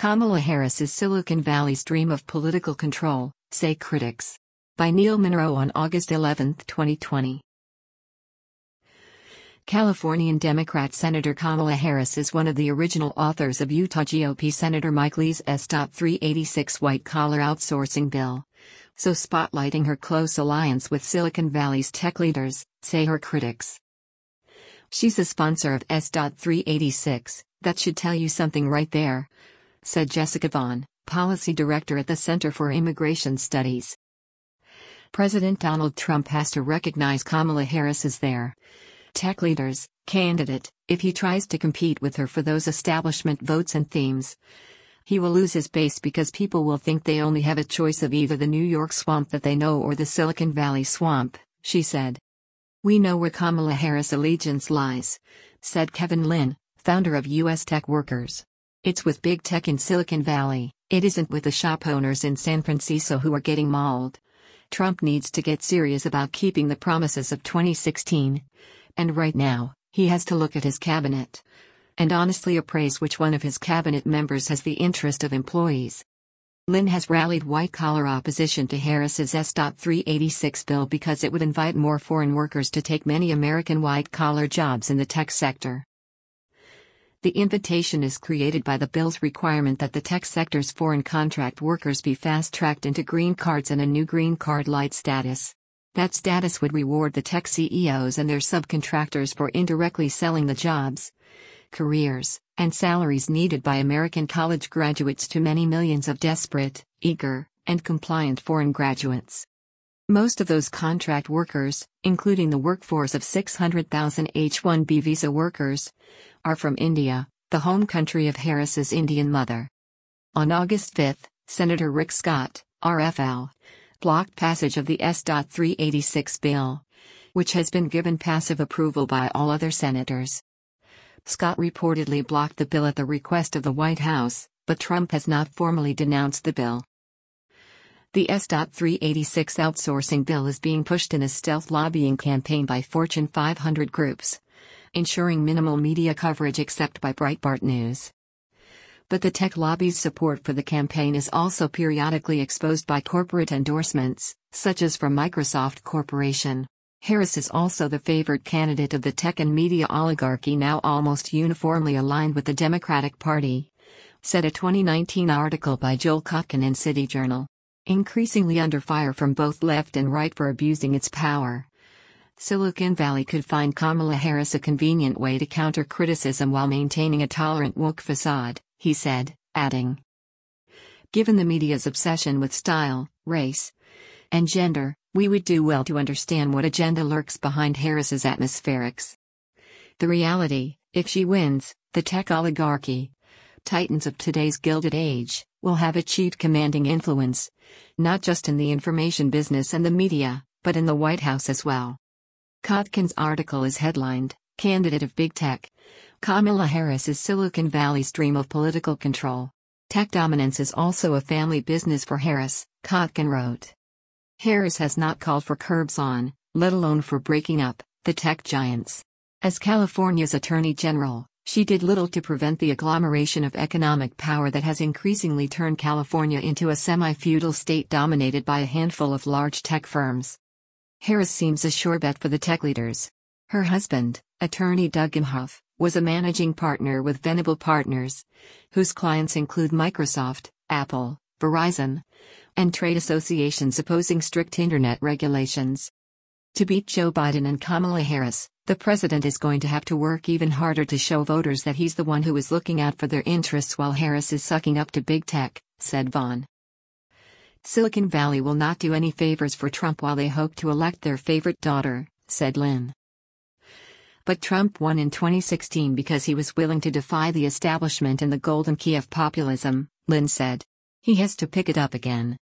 Kamala Harris is Silicon Valley's dream of political control, say critics. By Neil Monroe on August 11, 2020. Californian Democrat Senator Kamala Harris is one of the original authors of Utah GOP Senator Mike Lee's S.386 white-collar outsourcing bill. So spotlighting her close alliance with Silicon Valley's tech leaders, say her critics. She's a sponsor of S.386, that should tell you something right there, said Jessica Vaughn, policy director at the Center for Immigration Studies. President Donald Trump has to recognize Kamala Harris as their tech leader's candidate. If he tries to compete with her for those establishment votes and themes, he will lose his base because people will think they only have a choice of either the New York swamp that they know or the Silicon Valley swamp, she said. We know where Kamala Harris' allegiance lies, said Kevin Lin, founder of U.S. Tech Workers. It's with big tech in Silicon Valley, it isn't with the shop owners in San Francisco who are getting mauled. Trump needs to get serious about keeping the promises of 2016. And right now, he has to look at his cabinet and honestly appraise which one of his cabinet members has the interest of employees. Lin has rallied white-collar opposition to Harris's S.386 bill because it would invite more foreign workers to take many American white-collar jobs in the tech sector. The invitation is created by the bill's requirement that the tech sector's foreign contract workers be fast-tracked into green cards and a new green card light status. That status would reward the tech CEOs and their subcontractors for indirectly selling the jobs, careers, and salaries needed by American college graduates to many millions of desperate, eager, and compliant foreign graduates. Most of those contract workers, including the workforce of 600,000 H-1B visa workers, are from India, the home country of Harris's Indian mother. On August 5, Senator Rick Scott, RFL, blocked passage of the S.386 bill, which has been given passive approval by all other senators. Scott reportedly blocked the bill at the request of the White House, but Trump has not formally denounced the bill. The S.386 outsourcing bill is being pushed in a stealth lobbying campaign by Fortune 500 groups, ensuring minimal media coverage except by Breitbart News. But the tech lobby's support for the campaign is also periodically exposed by corporate endorsements, such as from Microsoft Corporation. Harris is also the favored candidate of the tech and media oligarchy now almost uniformly aligned with the Democratic Party, said a 2019 article by Joel Kotkin in City Journal. Increasingly under fire from both left and right for abusing its power, Silicon Valley could find Kamala Harris a convenient way to counter criticism while maintaining a tolerant woke facade, he said, adding, given the media's obsession with style, race, and gender, we would do well to understand what agenda lurks behind Harris's atmospherics. The reality, if she wins, the tech oligarchy, titans of today's Gilded Age, will have achieved commanding influence, not just in the information business and the media, but in the White House as well. Kotkin's article is headlined, Candidate of Big Tech. Kamala Harris is Silicon Valley's dream of political control. Tech dominance is also a family business for Harris, Kotkin wrote. Harris has not called for curbs on, let alone for breaking up, the tech giants. As California's Attorney General, she did little to prevent the agglomeration of economic power that has increasingly turned California into a semi-feudal state dominated by a handful of large tech firms. Harris seems a sure bet for the tech leaders. Her husband, attorney Doug Imhoff, was a managing partner with Venable Partners, whose clients include Microsoft, Apple, Verizon, and trade associations opposing strict internet regulations. To beat Joe Biden and Kamala Harris, the president is going to have to work even harder to show voters that he's the one who is looking out for their interests while Harris is sucking up to big tech, said Vaughn. Silicon Valley will not do any favors for Trump while they hope to elect their favorite daughter, said Lin. But Trump won in 2016 because he was willing to defy the establishment and the golden key of populism, Lin said. He has to pick it up again.